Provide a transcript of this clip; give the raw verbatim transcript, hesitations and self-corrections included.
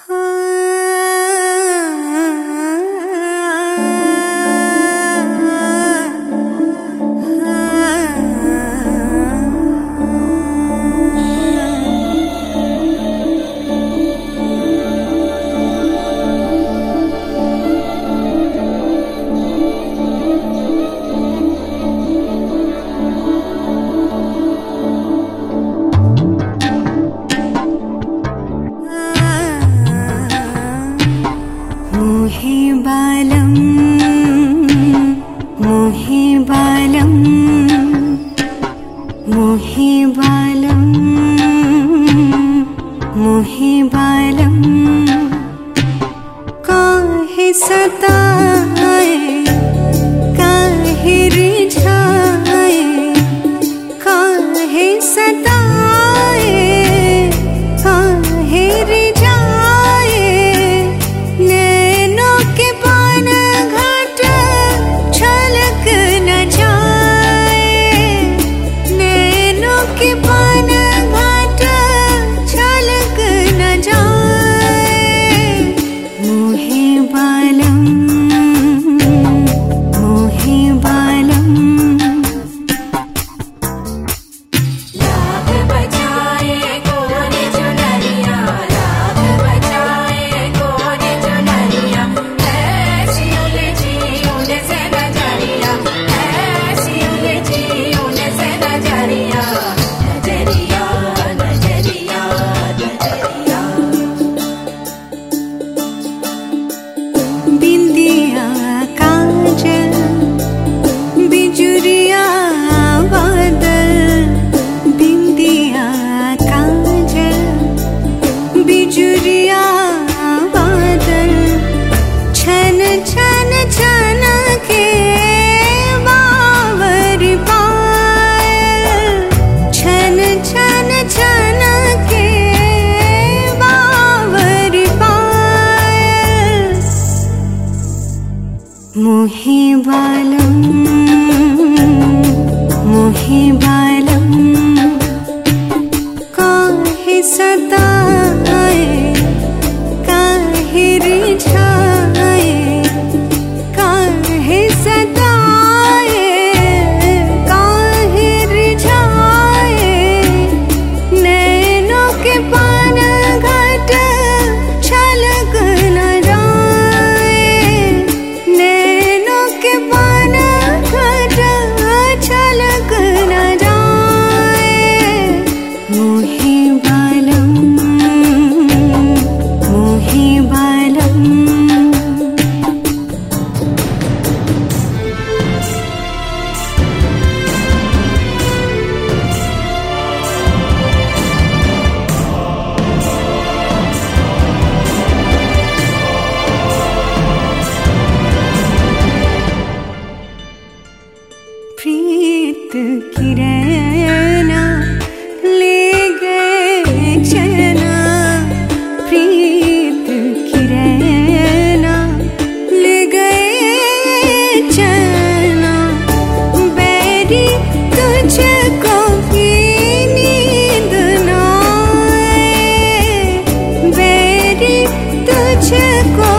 मोहिबालम मोहिबालम मोहिबालम मोहिबालम काहे सताए काहे रिझाए काहे सताए काहे रिझाए नैनों के पान घाट छलक न जाए नैनों के पान घाट छलक न जाए मोहिबालम मोहिबालम बिंदिया काजल बिजुरिया बादल बिंदिया काजल बिजुरिया बादल छन छन छन के बावर पायल छन छन छन के बावर पायल मोहिबालम मोहिबालम काहे सताए काहे रिझाए काहे सताए काहे रिझाए नैनों के पान घाट छलक न जाए नैनों के पान घाट छलक न जाए मोहिबालम मोहिबालम प्रीत की रैना ले गए चना प्रीत की रैना ले गए चना बैरी तुझको भी नींद न आए बैरी तुझको